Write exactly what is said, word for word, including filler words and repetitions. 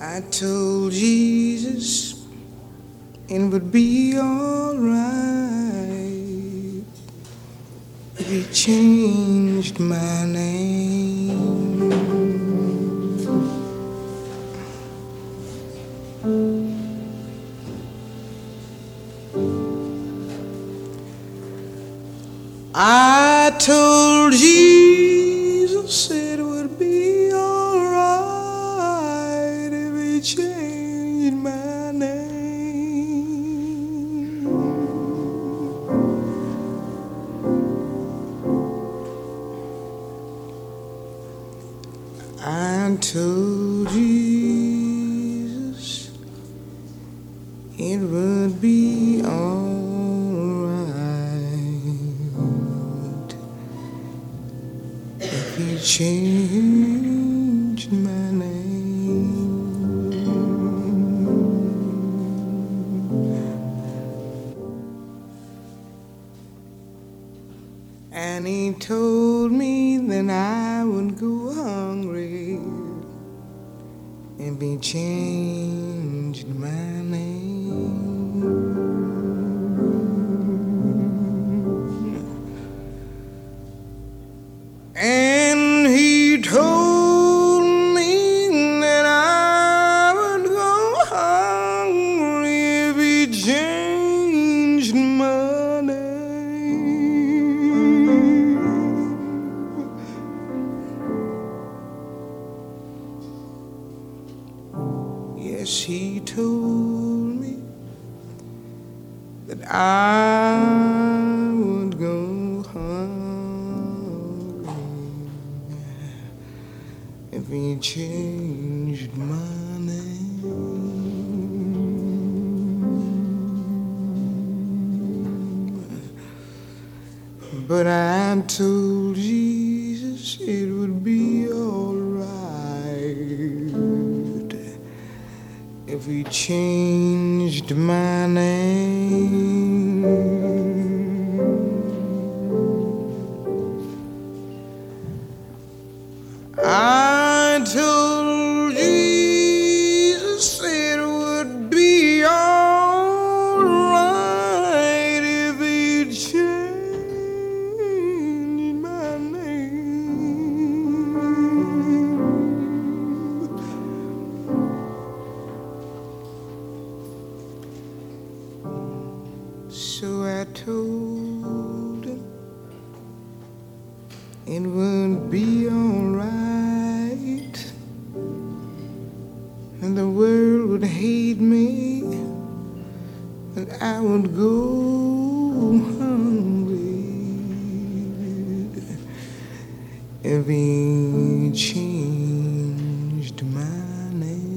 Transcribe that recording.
I told Jesus it would be alright if he changed my name. I told Jesus it would be alright if he changed my name. I told Jesus it would be alright if he changed my name. And he told me that I would go hungry if he changed my name. And he told me that I would go hungry if he changed my name. Yes, he told me that I would go hungry if he changed my name. But I told Jesus it would be alright if he changed my name. I told Jesus it would be alright if he changed my name. So I told him it would be alright, and the world would hate me, and I would go hungry if he changed my name.